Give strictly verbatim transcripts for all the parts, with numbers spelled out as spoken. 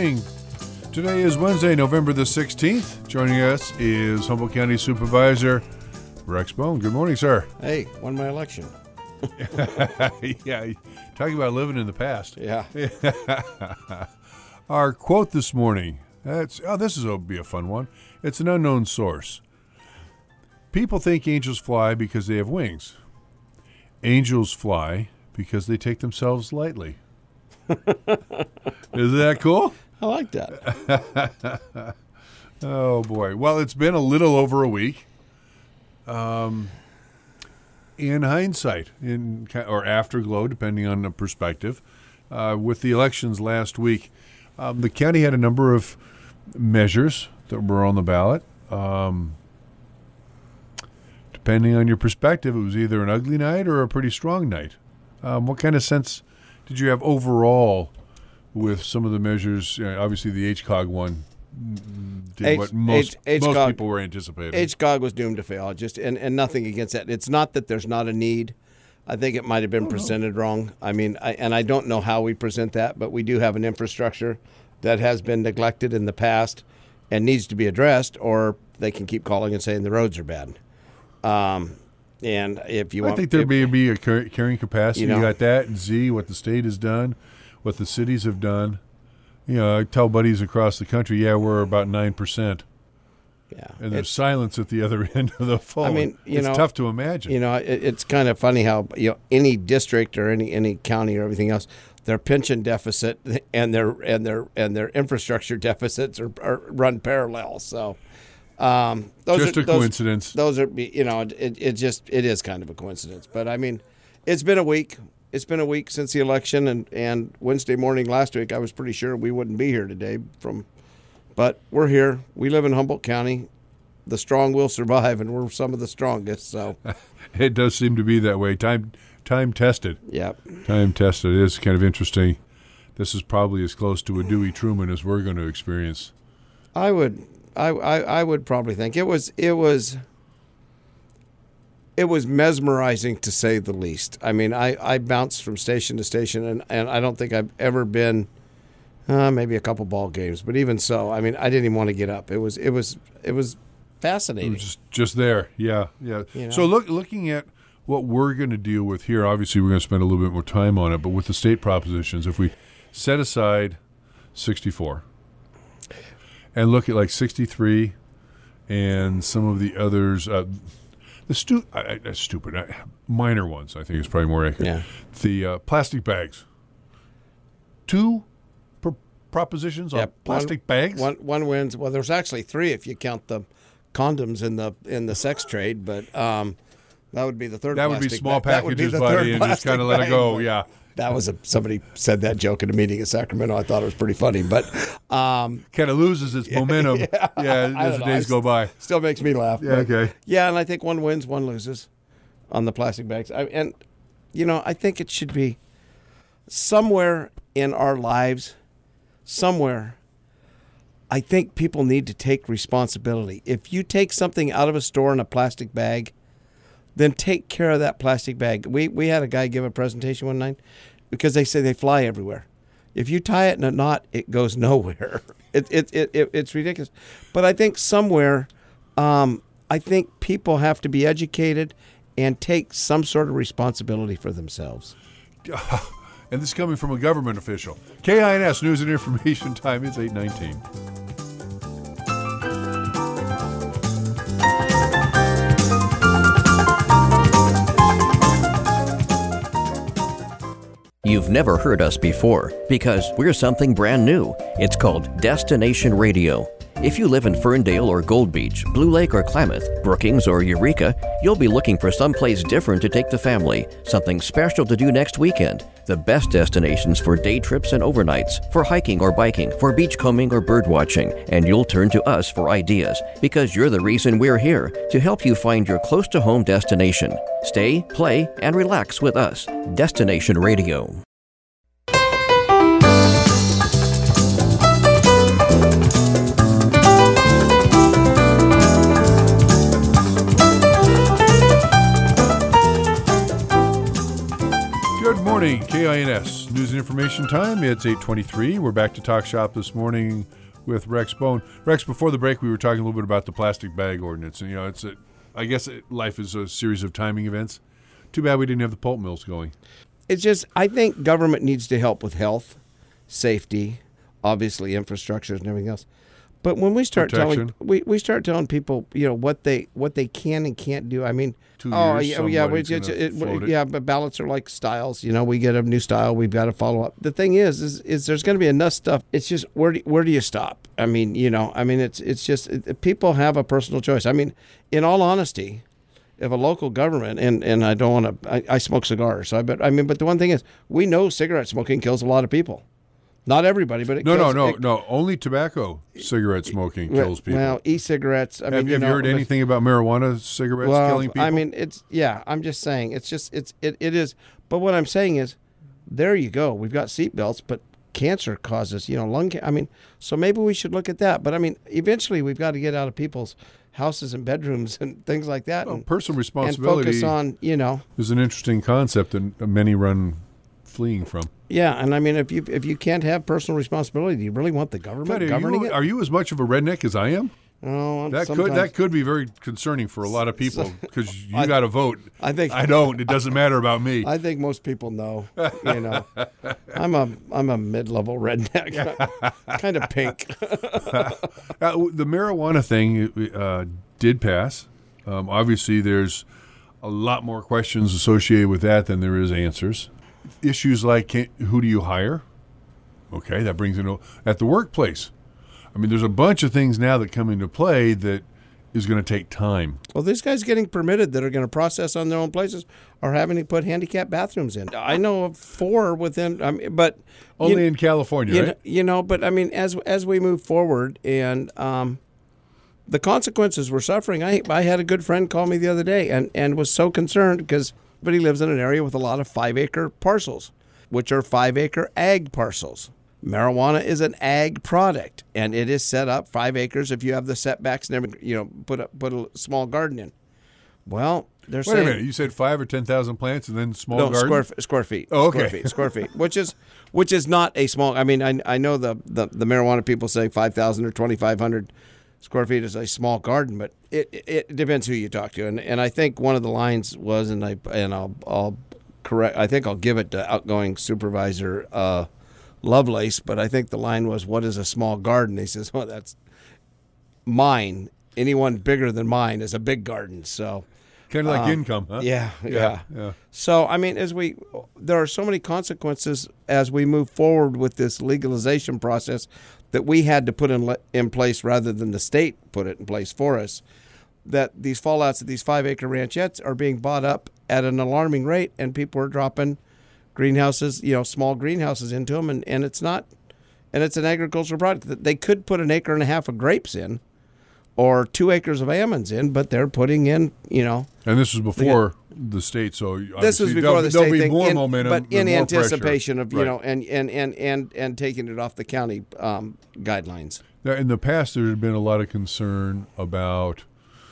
morning. Today is Wednesday, November the sixteenth. Joining us is Humboldt County Supervisor Rex Bone. Good morning, sir. Hey, won my election. Yeah, talking about living in the past. Yeah. Our quote this morning, that's, oh, this is will be a fun one. It's an unknown source. People think angels fly because they have wings. Angels fly because they take themselves lightly. Isn't that cool? I like that. Oh, boy. Well, it's been a little over a week. Um, in hindsight, in or afterglow, depending on the perspective, uh, with the elections last week, um, the county had a number of measures that were on the ballot. Um, depending on your perspective, it was either an ugly night or a pretty strong night. Um, what kind of sense did you have overall with some of the measures? Uh, obviously, the H C O G one did H- what most, H- most HCOG people were anticipating. H C O G was doomed to fail. Just and, and nothing against that. It's not that there's not a need. I think it might have been presented wrong. I mean, I, and I don't know how we present that, but we do have an infrastructure that has been neglected in the past and needs to be addressed, or they can keep calling and saying the roads are bad. Um, and if you I want, think there if, may be a car- carrying capacity. You know, you got that, and Z, what the state has done, what the cities have done. You know, I tell buddies across the country, yeah, we're about nine percent. Yeah, and there's silence at the other end of the phone. I mean, you it's know, tough to imagine. You know, it, it's kind of funny how, you know, any district or any any county or everything else, their pension deficit and their and their and their infrastructure deficits are, are run parallel. So, um, those just are, a those, coincidence. Those are, you know, it it just it is kind of a coincidence. But I mean, it's been a week. It's been a week since the election, and, and Wednesday morning last week, I was pretty sure we wouldn't be here today. From, but we're here. We live in Humboldt County. The strong will survive, and we're some of the strongest. So, it does seem to be that way. Time, time tested. Yep. Time tested. It is kind of interesting. This is probably as close to a Dewey Truman as we're going to experience. I would, I, I, I would probably think it was, it was. It was mesmerizing, to say the least. I mean, I, I bounced from station to station, and, and I don't think I've ever been, uh, maybe a couple ball games, but even so, I mean, I didn't even want to get up. It was it was it was fascinating. It was just, just there, yeah, yeah. You know? So look, looking at what we're going to deal with here, obviously we're going to spend a little bit more time on it. But with the state propositions, if we set aside sixty-four and look at like sixty-three and some of the others. Uh, The stu- I, I, stupid, uh, minor ones, I think is probably more accurate. Yeah. The uh, plastic bags. Two pr- propositions Yeah, on plastic one, bags? One, one wins. Well, there's actually three if you count the condoms in the in the sex trade, but um, that would be the third. That would be plastic small bag. That would be packages, the buddy, third and just plastic kind of let it bag. go, yeah. That was a somebody said that joke at a meeting in Sacramento. I thought it was pretty funny, but um, kind of loses its momentum, yeah, yeah as the know. days I go by. Still makes me laugh. Yeah, but, okay. Yeah, and I think one wins, one loses on the plastic bags. I, and, you know, I think it should be somewhere in our lives, somewhere, I think people need to take responsibility. If you take something out of a store in a plastic bag, then take care of that plastic bag. We we had a guy give a presentation one night because they say they fly everywhere. If you tie it in a knot, it goes nowhere. It it it, it it's ridiculous. But I think somewhere, um, I think people have to be educated and take some sort of responsibility for themselves. And this is coming from a government official. K I N S News and Information Time. It's eight nineteen. You've never heard us before because we're something brand new. It's called Destination Radio. If you live in Ferndale or Gold Beach, Blue Lake or Klamath, Brookings or Eureka, you'll be looking for someplace different to take the family, something special to do next weekend. The best destinations for day trips and overnights, for hiking or biking, for beachcombing or bird watching, and you'll turn to us for ideas because you're the reason we're here, to help you find your close-to-home destination. Stay, play, and relax with us. Destination Radio. morning, K I N S News and Information Time. It's eight twenty-three. We're back to Talk Shop this morning with Rex Bone. Rex, before the break, we were talking a little bit about the plastic bag ordinance. And, you know, it's a, I guess it, life is a series of timing events. Too bad we didn't have the pulp mills going. It's just, I think government needs to help with health, safety, obviously infrastructure and everything else. But when we start Protection. telling we, we start telling people, you know, what they what they can and can't do. I mean, Two oh years, yeah, yeah, we, somebody's it's, gonna it, float it. yeah, but ballots are like styles. You know, we get a new style, we've got to follow up. The thing is, is, is there's going to be enough stuff. It's just where do, where do you stop? I mean, you know, I mean, it's it's just it, people have a personal choice. I mean, in all honesty, if a local government and, and I don't want to, I, I smoke cigars, so I bet I mean, but the one thing is, we know cigarette smoking kills a lot of people. Not everybody, but it No, kills, no, no, it, no. Only tobacco cigarette smoking kills people. Well, e-cigarettes. I have mean, you have know, you heard but- anything about marijuana cigarettes well, killing people? I mean, it's yeah. I'm just saying, it's just it's it, it is. But what I'm saying is, there you go. We've got seatbelts, but cancer causes, you know, lung cancer. I mean, so maybe we should look at that. But I mean, eventually we've got to get out of people's houses and bedrooms and things like that, well, and, personal and responsibility focus on, you know. is an interesting concept that many run fleeing from. Yeah, and I mean, if you if you can't have personal responsibility, do you really want the government God, are, governing you, it? are you as much of a redneck as I am? Oh, That could sometimes- that could be very concerning for a lot of people because you I- got to vote. I think I don't. It doesn't matter about me. I think most people know. You know, I'm a I'm a mid-level redneck, kind of pink. Uh, the marijuana thing uh, did pass. Um, obviously, there's a lot more questions associated with that than there is answers. Issues like can, who do you hire? Okay, that brings in at the workplace. I mean, there's a bunch of things now that come into play that is going to take time. Well, these guys getting permitted that are going to process on their own places are having to put handicap bathrooms in. I know of four within, I mean, but Only you, in California, you right? know, you know, but I mean, as as we move forward and um, the consequences we're suffering. I I had a good friend call me the other day and, and was so concerned because, but he lives in an area with a lot of five acre parcels, which are five acre ag parcels. Marijuana is an ag product, and it is set up five acres if you have the setbacks and everything, you know, put a, put a small garden in. Well, they're Wait saying... a minute. You said five or ten thousand plants and then small No, garden? square, f- square feet. Oh, okay. Square feet, square feet, which is which is not a small... I mean, I, I know the, the, the marijuana people say five thousand or twenty-five hundred square feet is a small garden, but it, it, it depends who you talk to. And and I think one of the lines was, and, I, and I'll, I'll correct... I think I'll give it to outgoing supervisor... Uh, Lovelace, but I think the line was, what is a small garden? He says, well, that's mine. Anyone bigger than mine is a big garden. So, Kind of like um, income, huh? yeah, yeah, Yeah, yeah. So, I mean, as we, there are so many consequences as we move forward with this legalization process that we had to put in, le- in place rather than the state put it in place for us, that these fallouts of these five acre ranchettes are being bought up at an alarming rate, and people are dropping greenhouses, you know, small greenhouses into them, and, and it's not, and it's an agricultural product that they could put an acre and a half of grapes in, or two acres of almonds in, but they're putting in, you know. And this was before the state, so This was obviously before there'll, the there'll state be thing, more in- momentum, but and in more anticipation pressure. of you Right. know, and and and and and taking it off the county um, guidelines. Now, in the past, there had been a lot of concern about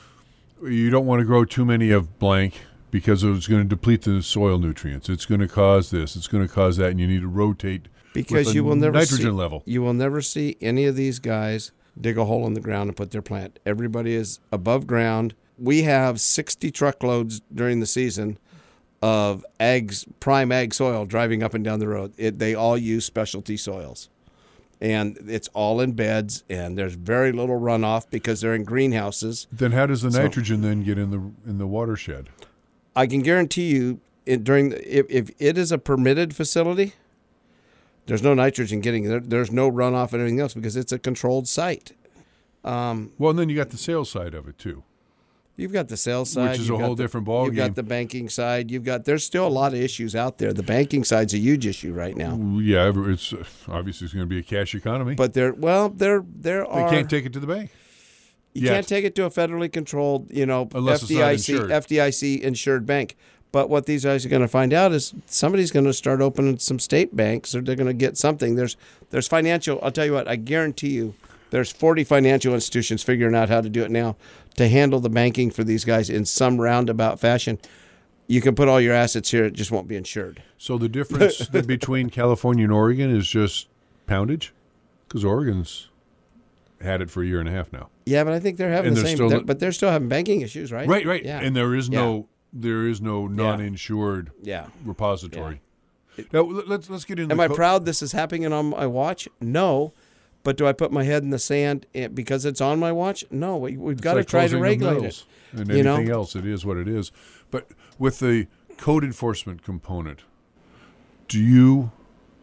you don't want to grow too many of blank because it's going to deplete the soil nutrients. It's going to cause this. It's going to cause that, and you need to rotate Because with you the will never nitrogen see, level. You will never see any of these guys dig a hole in the ground and put their plant. Everybody is above ground. We have sixty truckloads during the season of eggs, prime ag soil driving up and down the road. It, they all use specialty soils. And it's all in beds, and there's very little runoff because they're in greenhouses. Then how does the So- nitrogen then get in the in the watershed? I can guarantee you, it, during the, if, if it is a permitted facility, there's no nitrogen getting there. There's no runoff and everything else because it's a controlled site. Um, Well, and then you got the sales side of it too. you've got the sales side, Which is you've a got whole the- different ball You've game. got the banking side. You've got. There's still a lot of issues out there. The banking side's a huge issue right now. Yeah, it's uh, obviously it's going to be a cash economy. But there, well, there, there they are. can't take it to the bank. You yet. can't take it to a federally controlled, you know, Unless it's not F D I C, insured. F D I C insured bank. But what these guys are going to find out is somebody's going to start opening some state banks, or they're going to get something. There's, there's financial. I'll tell you what. I guarantee you, there's forty financial institutions figuring out how to do it now to handle the banking for these guys in some roundabout fashion. you can put all your assets here; it just won't be insured. So the difference between California and Oregon is just poundage, because Oregon's had it for a year and a half now. Yeah, but I think they're having And the they're same. still- they're- but they're still having banking issues, right? Right, right. Yeah. And there is Yeah. no there is no non-insured Yeah. repository. Now l- let's let's get into. Am the I co- proud this is happening on my watch? No. But do I put my head in the sand and- because it's on my watch? No. We, we've It's got like to try to closing the regulate it. mills and you know? anything else. It is what it is. But with the code enforcement component, do you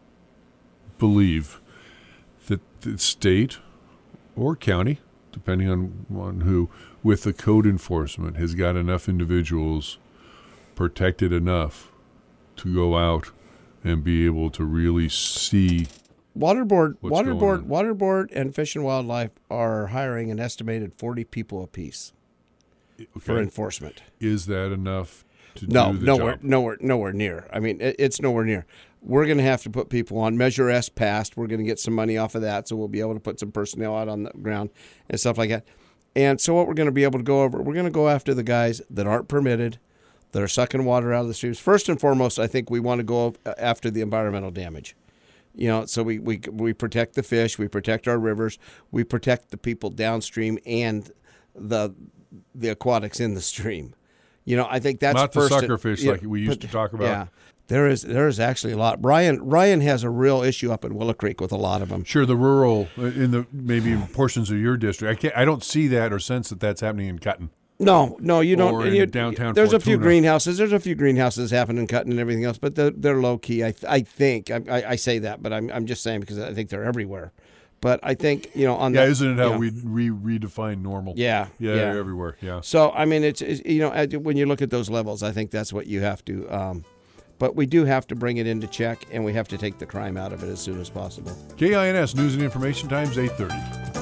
believe that the state or county, depending on, on who, with the code enforcement has got enough individuals protected enough to go out and be able to really see? Water board, What's water going board, on? water board, and Fish and Wildlife are hiring an estimated forty people apiece for Okay, enforcement. is that enough to No, do the nowhere, job? nowhere, nowhere near. I mean, it, it's nowhere near. We're going to have to put people on Measure S passed. We're going to get some money off of that, so we'll be able to put some personnel out on the ground and stuff like that. And so, what we're going to be able to go over, we're going to go after the guys that aren't permitted, that are sucking water out of the streams. First and foremost, I think we want to go after the environmental damage. You know, so we, we we protect the fish, we protect our rivers, we protect the people downstream and the the aquatics in the stream. You know, I think that's Not the first. sucker fish yeah, like we used but- to talk about. Yeah, there is there is actually a lot. Ryan Ryan has a real issue up in Willow Creek with a lot of them. Sure, the rural in the maybe in portions of your district. I can't. I don't see that or sense that that's happening in Cutton. No, no, you don't. Or in you- downtown There's a few Fortuna. greenhouses. There's a few greenhouses happening in Cutton and everything else, but they're, they're low key. I I think I, I I say that, but I'm I'm just saying because I think they're everywhere. But I think you know on Yeah, the, isn't it you how know, we re- redefine normal? Yeah, yeah, yeah. they're everywhere. Yeah. So I mean, it's, it's you know as- when you look at those levels, I think that's what you have to. Um, but we do have to bring it into check, and we have to take the crime out of it as soon as possible. K I N S News and Information Times eight thirty.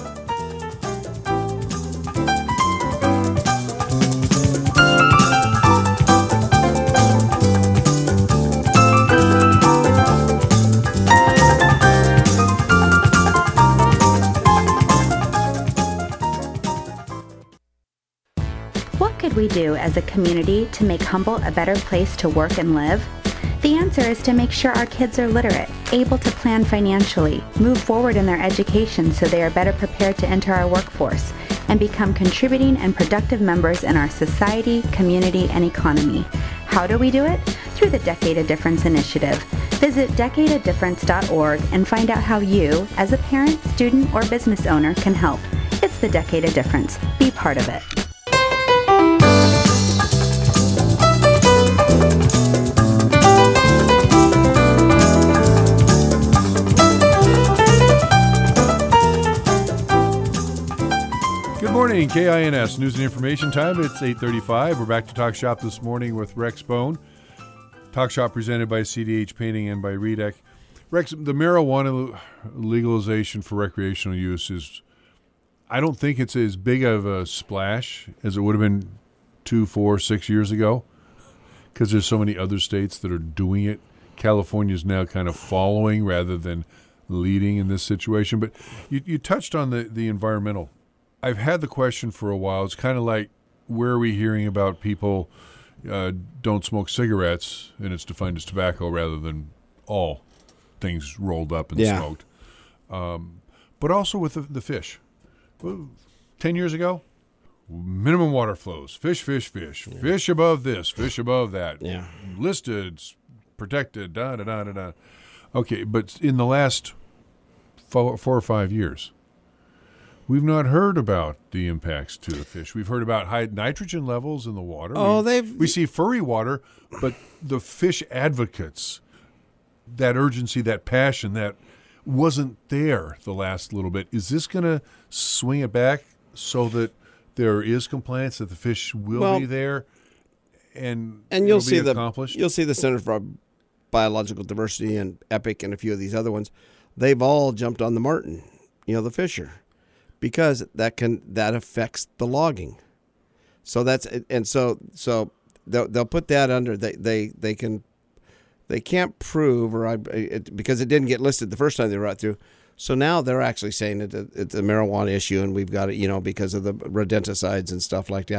What could we do as a community to make Humboldt a better place to work and live? The answer is to make sure our kids are literate, able to plan financially, move forward in their education so they are better prepared to enter our workforce, and become contributing and productive members in our society, community, and economy. How do we do it? Through the Decade of Difference initiative. Visit decade of difference dot org and find out how you, as a parent, student, or business owner, can help. It's the Decade of Difference. Be part of it. Good morning, K I N S News and Information Time. It's eight thirty-five. We're back to Talk Shop this morning with Rex Bone. Talk Shop presented by C D H Painting and by Redec. Rex, the marijuana legalization for recreational use is, I don't think it's as big of a splash as it would have been two, four, six years ago, because there's so many other states that are doing it. California is now kind of following rather than leading in this situation. But you, you touched on the, the environmental. I've had the question for a while. It's kind of like, where are we hearing about people uh, don't smoke cigarettes, and it's defined as tobacco rather than all things rolled up and Yeah. smoked. Um, but also with the, the fish. Well, Ten years ago, minimum water flows. Fish, fish, fish. Yeah. Fish above this, fish above that. Yeah. Listed, protected, da da da da da. Okay, but in the last four, four or five years, we've not heard about the impacts to the fish. We've heard about high nitrogen levels in the water. Oh, we, they've we see furry water, but the fish advocates, that urgency, that passion, that wasn't there the last little bit. Is this going to swing it back so that there is compliance, that the fish will Well, be there, and and you'll it'll see be the accomplished? you'll see the Center for Biological Diversity and EPIC and a few of these other ones. They've all jumped on the marten, you know, the fisher, because that can that affects the logging. So that's and so so they'll, they'll put that under they they they can they can't prove or I it, because it didn't get listed the first time they were out through. So now they're actually saying that it's a marijuana issue and we've got it, you know, because of the rodenticides and stuff like that.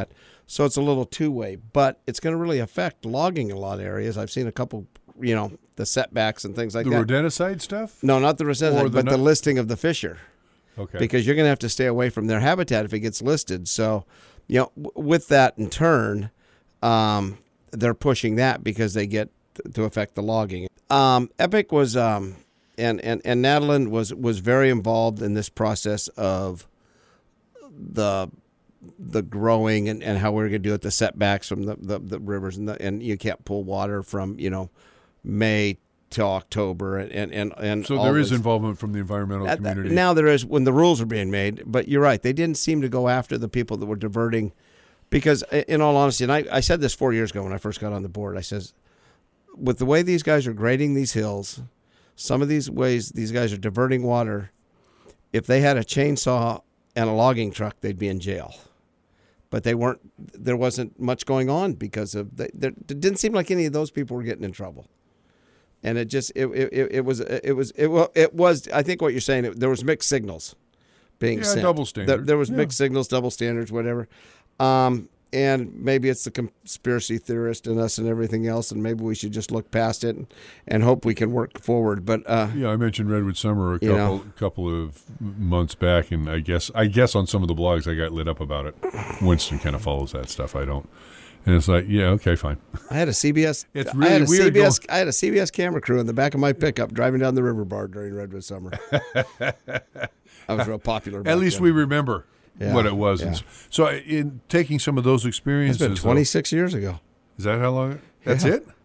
So it's a little two-way, but it's going to really affect logging in a lot of areas. I've seen a couple, you know, the setbacks and things like the that. The rodenticide stuff? No, not the rodenticide, the but nu- the listing of the fisher. Okay. Because you're going to have to stay away from their habitat if it gets listed. So, you know, w- with that in turn, um, they're pushing that because they get th- to affect the logging. Um, Epic was, um, and, and, and Natalie was, was very involved in this process of the the growing and, and how we're going to do it, the setbacks from the, the, the rivers, and the, and you can't pull water from, you know, May to October. And, and, and, and so all there is this. involvement from the environmental At- community. Now there is when the rules are being made, but you're right. They didn't seem to go after the people that were diverting because, in all honesty, and I, I said this four years ago when I first got on the board, I says, with the way these guys are grading these hills, some of these ways these guys are diverting water, if they had a chainsaw and a logging truck, they'd be in jail. But they weren't. There wasn't much going on because of. They, there, it didn't seem like any of those people were getting in trouble, and it just it it, it was it was it well it was. I think what you're saying. It, there was mixed signals being Yeah, sent. double standard. There, there was Yeah. mixed signals, double standards, whatever. Um, and maybe it's the conspiracy theorist in us and everything else, and maybe we should just look past it and, and hope we can work forward. But uh, Yeah, I mentioned Redwood Summer a You couple know. couple of months back, and I guess I guess on some of the blogs I got lit up about it. Winston kind of follows that stuff. I don't, and it's like, yeah, okay, fine. I had a C B S. It's I really had a weird C B S. going- I had a C B S camera crew in the back of my pickup driving down the river bar during Redwood Summer. I was real popular. back At least then. we remember Yeah, what it was. yeah. And s- So, in taking some of those It's experiences, been though- twenty-six years ago. is that how long? That's Yeah. it.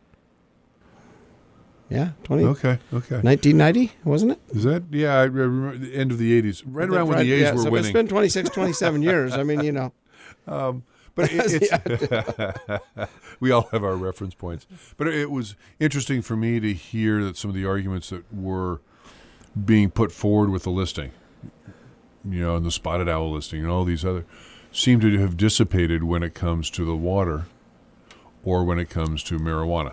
Yeah, twenty. Okay, okay. nineteen ninety, wasn't it? Is that? Yeah, I remember the end of the eighties, right around when Right, the A's yeah, were so if winning. It's been twenty-six, twenty-seven years. I mean, you know. But it, it's we all have our reference points. But it was interesting for me to hear that some of the arguments that were being put forward with the listing, you know, and the spotted owl listing and all these other, seem to have dissipated when it comes to the water or when it comes to marijuana.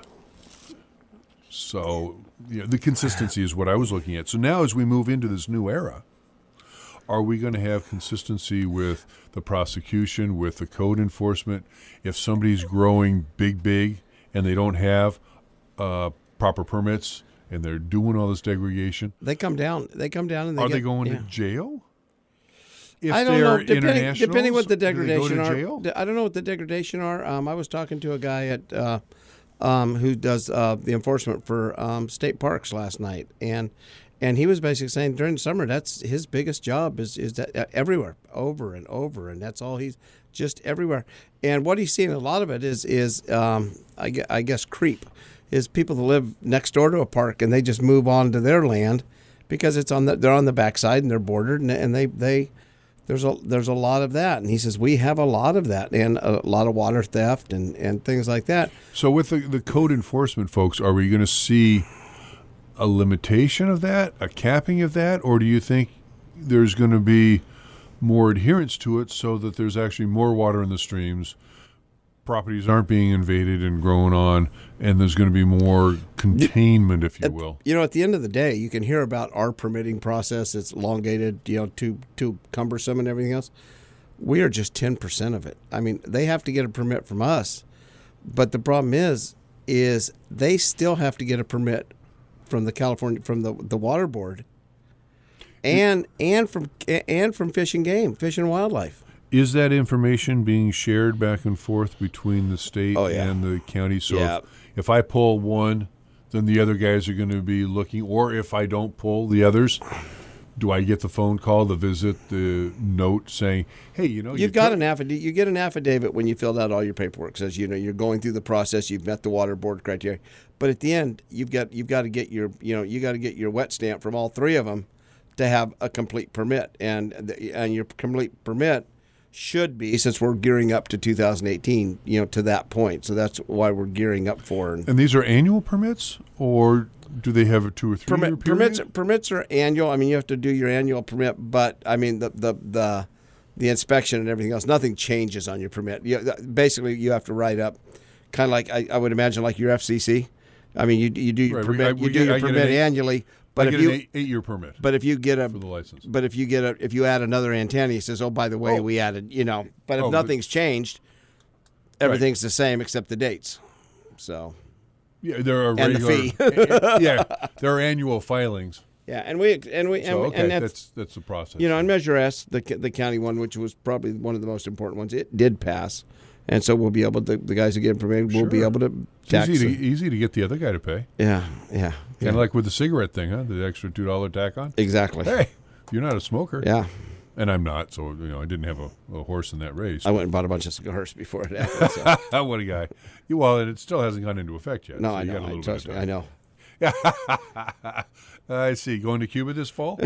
So, you know, the consistency is what I was looking at. So now as we move into this new era, are we going to have consistency with the prosecution, with the code enforcement? If somebody's growing big, big, and they don't have uh, proper permits, and they're doing all this degradation, They come down. They come down and they are get, they going yeah. to jail? If I don't they're know. Depending, internationals, depending what the do they go degradation to are. jail? I don't know what the degradation are. Um, I was talking to a guy at uh, um, who does uh, the enforcement for um, state parks last night, and and he was basically saying during the summer that's his biggest job is is that uh, everywhere, over and over, and that's all he's just everywhere. And what he's seeing a lot of it is is um, I, gue- I guess creep is people that live next door to a park and they just move on to their land because it's on the they're on the backside and they're bordered and, and they they. There's a there's a lot of that, and he says we have a lot of that, and a lot of water theft and, and things like that. So with the, the code enforcement folks, are we going to see a limitation of that, a capping of that, or do you think there's going to be more adherence to it so that there's actually more water in the streams, properties aren't being invaded and grown on, and there's going to be more containment, if you At- will? You know, at the end of the day, you can hear about our permitting process. It's elongated, you know, too too cumbersome and everything else. We are just ten percent of it. I mean, they have to get a permit from us, but the problem is, is they still have to get a permit from the California from the the water board, and and from and from Fish and Game, Fish and Wildlife. Is that information being shared back and forth between the state Oh, yeah. and the county? So Yeah. if, if I pull one, then the other guys are going to be looking, or if I don't pull the others, do I get the phone call, the visit, the note saying, hey, you know, You've you got took- an affidavit. You get an affidavit when you filled out all your paperwork. It says you know you're going through the process. You've met the water board criteria, but at the end, you've got you've got to get your you know you got to get your wet stamp from all three of them to have a complete permit, and the, and your complete permit should be, since we're gearing up to two thousand eighteen, you know, to that point. So that's why we're gearing up for. And And these are annual permits, or do they have a two or three year permit, period? permits permits are annual. I mean, you have to do your annual permit, but I mean the the the, the inspection and everything else, nothing changes on your permit. You, basically, you have to write up, kind of like I, I would imagine, like your F C C. I mean, you you do your Right, we- permit, I- we you do get- your I get an permit eight- annually. But But I if get you an eight, eight year permit but if you get a for the license. but if you get a if you add another antenna, he says, oh, by the way, Oh. we added, you know. But if Oh, but- nothing's changed, everything's right. the same except the dates. So, yeah, there are and regular, the fee. yeah, there are annual filings. Yeah, and we and we and, so, we, okay, and that's, that's that's the process. You know, and Measure S, the the county one, which was probably one of the most important ones, it did pass, and so we'll be able to. The guys who get information will sure. be able to tax. It's easy to, easy to get the other guy to pay. Yeah, yeah. Kind yeah. of like with the cigarette thing, huh? The extra two dollar tack on. Exactly. Hey, you're not a smoker. Yeah. And I'm not, so you know I didn't have a, a horse in that race. I went and bought a bunch of cigars before it happened. So. What a guy! Well, and it still hasn't gone into effect yet. No, so I you know. got a little I, trust bit me, of I know. I see. Going to Cuba this fall?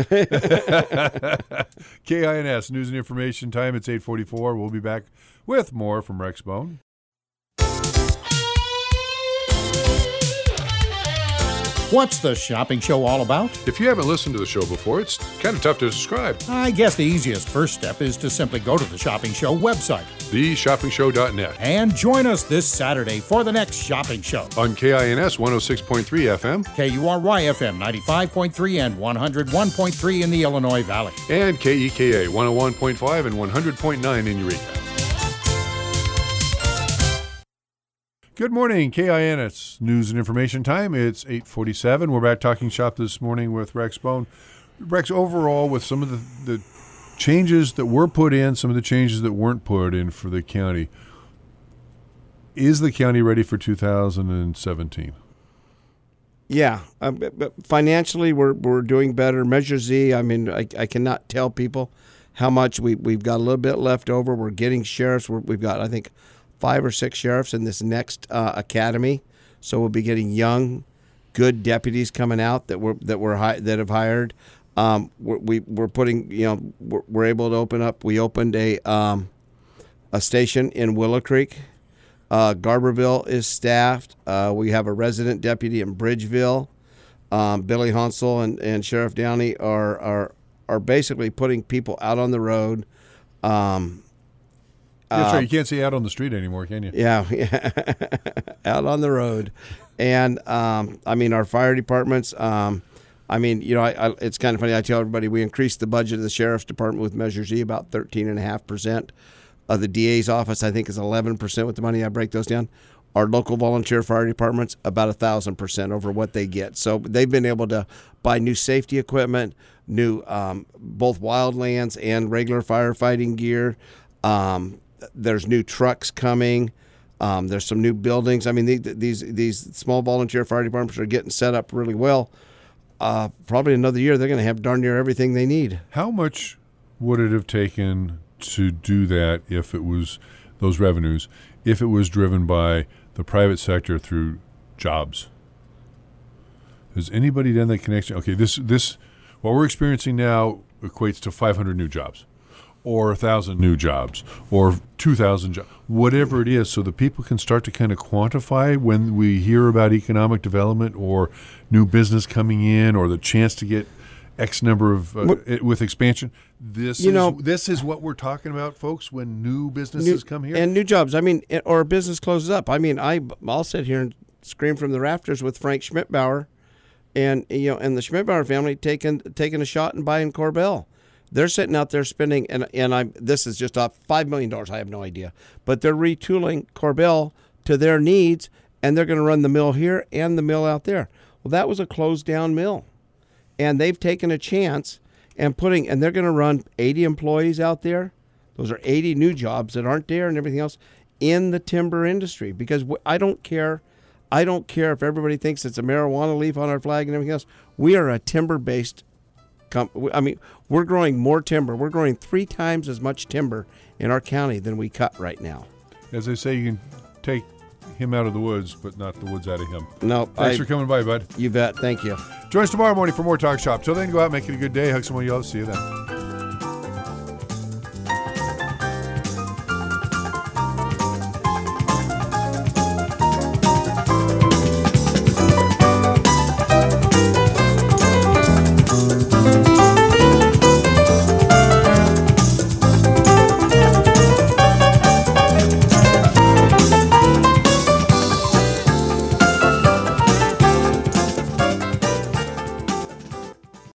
K I N S News and Information Time. It's eight forty-four. We'll be back with more from Rex Bone. What's the shopping show all about? If you haven't listened to the show before, it's kind of tough to describe. I guess the easiest first step is to simply go to the Shopping Show website. the shopping show dot net. And join us this Saturday for the next shopping show. On K I N S one oh six point three F M. K U R Y F M ninety-five point three and one oh one point three in the Illinois Valley. And K E K A one oh one point five and one hundred point nine in Eureka. Good morning, K I N S News and Information Time. It's eight forty-seven. We're back talking shop this morning with Rex Bone. Rex, overall, with some of the, the changes that were put in, some of the changes that weren't put in for the county, is the county ready for two thousand seventeen? Yeah, uh, but, but financially, we're we're doing better. Measure Z, I mean, I, I cannot tell people how much we, we've got a little bit left over. We're getting sheriffs. We're, we've got, I think, five or six sheriffs in this next uh, academy, so we'll be getting young, good deputies coming out that we're that we're hi- that have hired. Um, we're, we we're putting, you know, we're, we're able to open up. We opened a um, a station in Willow Creek. Uh, Garberville is staffed. Uh, we have a resident deputy in Bridgeville. Um, Billy Hansel and, and Sheriff Downey are are are basically putting people out on the road. Um, That's right. You can't see out on the street anymore, can you? Yeah, yeah. Out on the road. And, um, I mean, our fire departments, um, I mean, you know, I, I, it's kind of funny. I tell everybody we increased the budget of the sheriff's department with Measure Z about thirteen point five percent. Of the D A's office, I think, is eleven percent with the money. I break those down. Our local volunteer fire departments, about one thousand percent over what they get. So they've been able to buy new safety equipment, new um, both wildlands and regular firefighting gear. Um There's new trucks coming. Um, there's some new buildings. I mean, these these, these small volunteer fire departments are getting set up really well. Uh, probably another year, they're going to have darn near everything they need. How much would it have taken to do that if it was those revenues, if it was driven by the private sector through jobs? Has anybody done that connection? Okay, this this what we're experiencing now equates to five hundred new jobs, or one thousand new jobs, or two thousand jobs, whatever it is, so that people can start to kind of quantify when we hear about economic development or new business coming in or the chance to get X number of, uh, it, with expansion. This you is, know, this is what we're talking about, folks, when new businesses new, come here. And new jobs. I mean, or a business closes up. I mean, I, I'll sit here and scream from the rafters with Frank Schmidbauer and, you know, and the Schmidbauer family taking, taking a shot and buying Corbell. They're sitting out there spending, and and I'm this is just off five million dollars. I have no idea, but they're retooling Corbell to their needs, and they're going to run the mill here and the mill out there. Well, that was a closed down mill, and they've taken a chance and putting, and they're going to run eighty employees out there. Those are eighty new jobs that aren't there and everything else in the timber industry. Because I don't care, I don't care if everybody thinks it's a marijuana leaf on our flag and everything else. We are a timber based. I mean, we're growing more timber. We're growing three times as much timber in our county than we cut right now. As they say, you can take him out of the woods, but not the woods out of him. No, Thanks I, for coming by, bud. You bet. Thank you. Join us tomorrow morning for more Talk Shop. Till then, go out, make it a good day. Hug someone you love. See you then.